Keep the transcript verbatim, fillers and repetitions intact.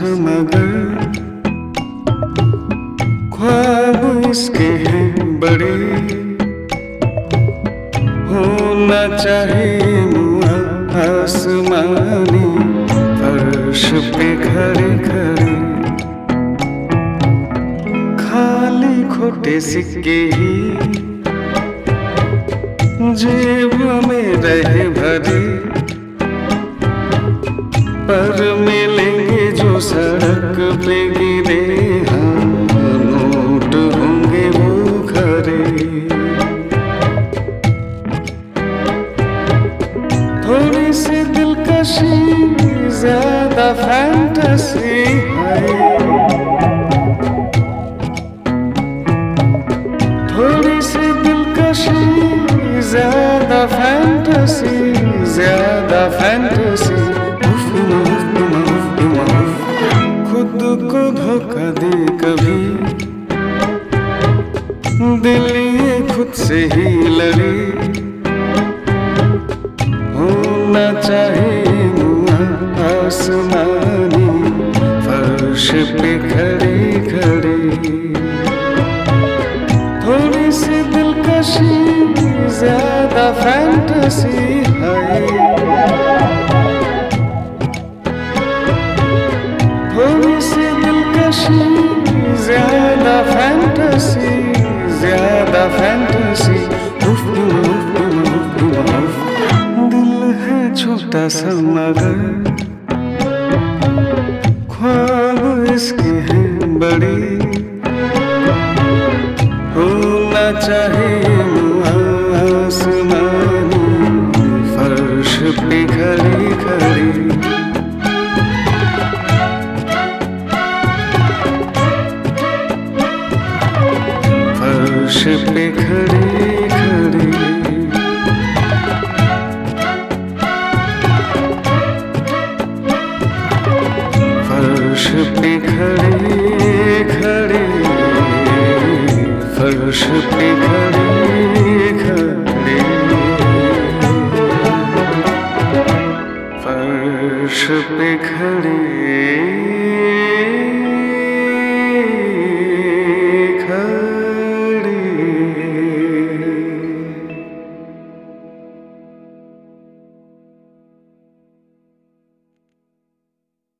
मगर ख्वाब इसके हैं बड़े, होना चाहिए मुआ आसमानी फर्श पे खड़े खड़े। खाली खोटे सिक्के ही जेब में रहे भरे, पर मिलेंगे जो सड़क पे गिरे, हाँ नोट होंगे वो खरे। थोड़ी सी दिलकशी ज्यादा फैंटेसी है, थोड़ी सी दिलकशी ज्यादा फैंटेसी, ज्यादा फैंटेसी। खुद को धोखा दे कभी, दिल ये खुद से ही लड़े, होना चाहिए मुआ आसमानी फर्श पे खड़े खड़े। थोड़ी सी दिलकशी ज्यादा फैंटेसी है, थोड़ी सी दिलकशी ज्यादा फैंटेसी, ज्यादा फैंटेसी। उफ उफ उफ उफ। दिल है छोटा सा मगर ख्वाब इसके हैं बड़े, होना चाहिए मुआ आसमानी फर्श पे खड़े खड़े। फर्श पे खड़े खड़े, फर्श पे खड़े खड़े, फर्श पे खड़े खड़े, फर्श पे खड़े।